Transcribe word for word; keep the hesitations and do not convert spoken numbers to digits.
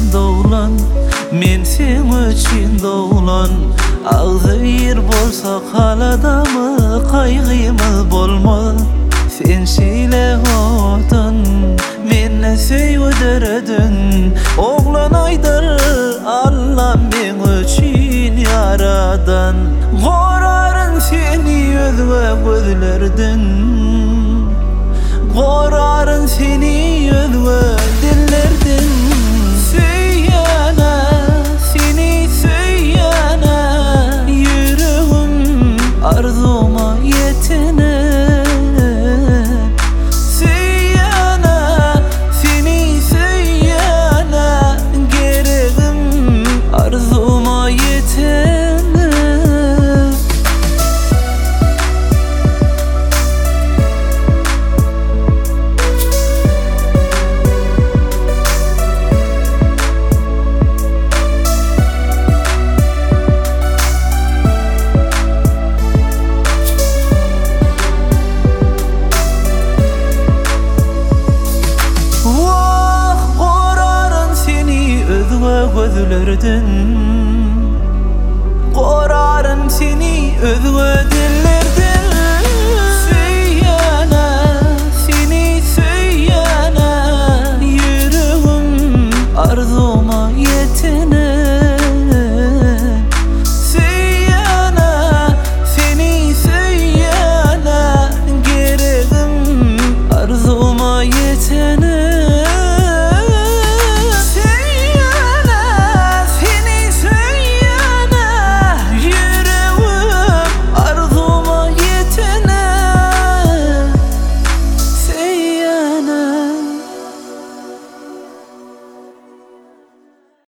doğulan, men sen üçün doğulan. Ağzı bir bolsa kaladamı, kaygımız bolma. Sen şeýle hodan, menne söýgüderdin. Oglan aýdyr, Allah men üçün yaradan. Goraryn seni özüňe gözlerdin, goraryn seni özüňe dillerdin. Söýýäne, seni söýýäne, ýüregim arzuma ýetene. Söýýäne, seni söýýäne, geregim arzuma ýetene. Gözlerdin, goraryn seni özüňe dille.